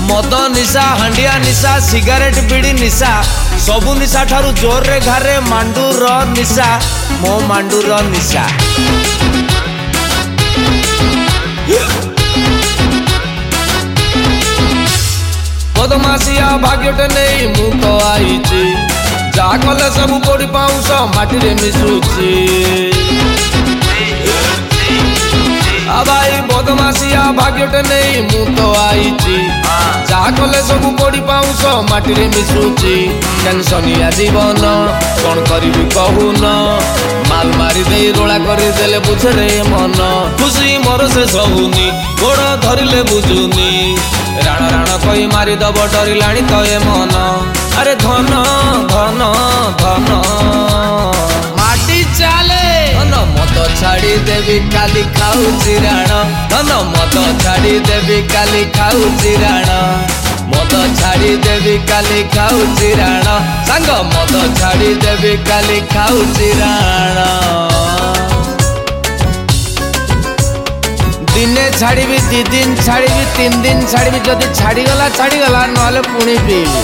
मद निशा हांडिया निशा सिगारेट बीड़ी निशा सबु निशा ठारू जोर रे घारे मांडूर निशा मो मांडूर निशा। बदमाशिया भाग्यटे नहीं मु तो आईची जा कले सब कोड़ी पाउंस माटी रे मिसुची। भाई बदमाशिया भाग्यटे नहीं मु तो आईची जा कले सब कोड़ी पाउंस माटी रे मिसुची। टेंशनिया जीवन कौन करिबी कहून माल मारी दे रोला करी देले बुझरे मन खुशी मोर से सहुनी गोड़ धरिले बुझुनी राण राण कही मारी दब डरिलाणी तो ए मन अरे धन धन धन माटी चाले धन मत छाड़ी देवी काली खाऊची राण धन मत छाड़ी देवी काली खाऊची राण मद छाड़ी देवी काली खाऊची राण सांग मद छाड़ी देवी काली खाऊची राण। दिने छाड़ी दी दिन छाड़ी 3 दिन छाड़ी जदि छाड़ी गला नहले पुणी पीबी।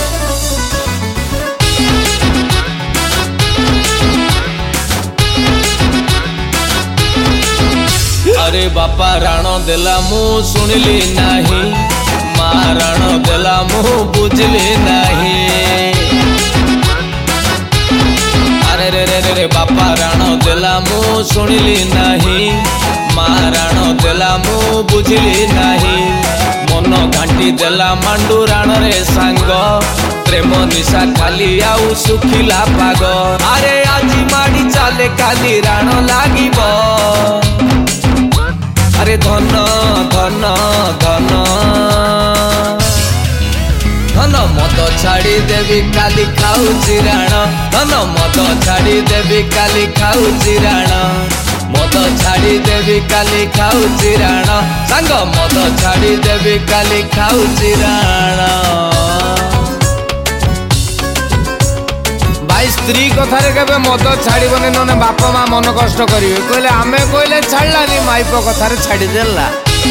अरे बापा राण देला मु सुनिली नाही माँ राण देला मु बुझली नाही। अरे रे रे रे बापा राण देला मु सुनिली नाही माँ राण देला मु बुझली नाही। मन घाटी देला मांडू राण रे सांग प्रेम निशा खाली आउ सुखिला पाग अरे आज माड़ी चाले काली राण लागिब अरे धन धन धन धन मद छाड़ी देवी काली खाऊची राण धन मद छाड़ी देवी काली खाऊची राण मद छाड़ी देवी काली खाऊची राण सांग मद छाड़ी देवी काली खाऊची राण। भाई स्त्री कथारे केबे मद छाड़बनी नने बापा माँ मन कष्ट करेंगे कहले आमे कहले छाड़लानी माइप कथारे छाड़ी देला।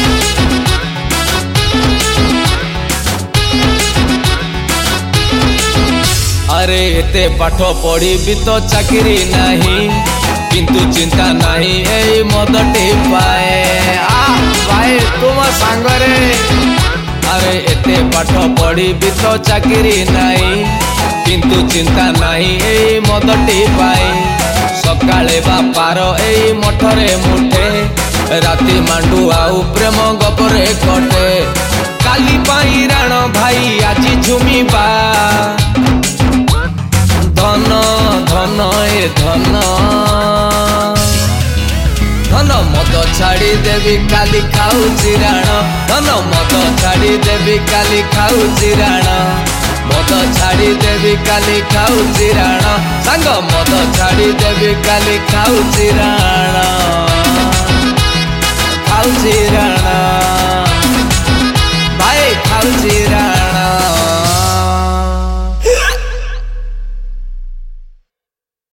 अरे एते पाठ पढ़ी भी तो चाकरी नहीं किंतु चिंता नहीं ए मदटे पाए भाई तुम सांगरे। अरे एते पाठ पढ़ी भी तो चाकरी नहीं किंतु चिंता नहीं ए मदटे पाए सकाळे बापार ए मठरे मुठे राति मांडू आउ प्रेम गपरे कटे काली पाई राण भाई आजी झुमिबा धन धन ए धन धन मद छाड़ी देवी काली खाऊची राण धन मद छाड़ी देवी काली खाऊची राण मद छाड़ी देवी काली खाऊची राण सांग मद छाड़ी देवी काली खाऊची राण।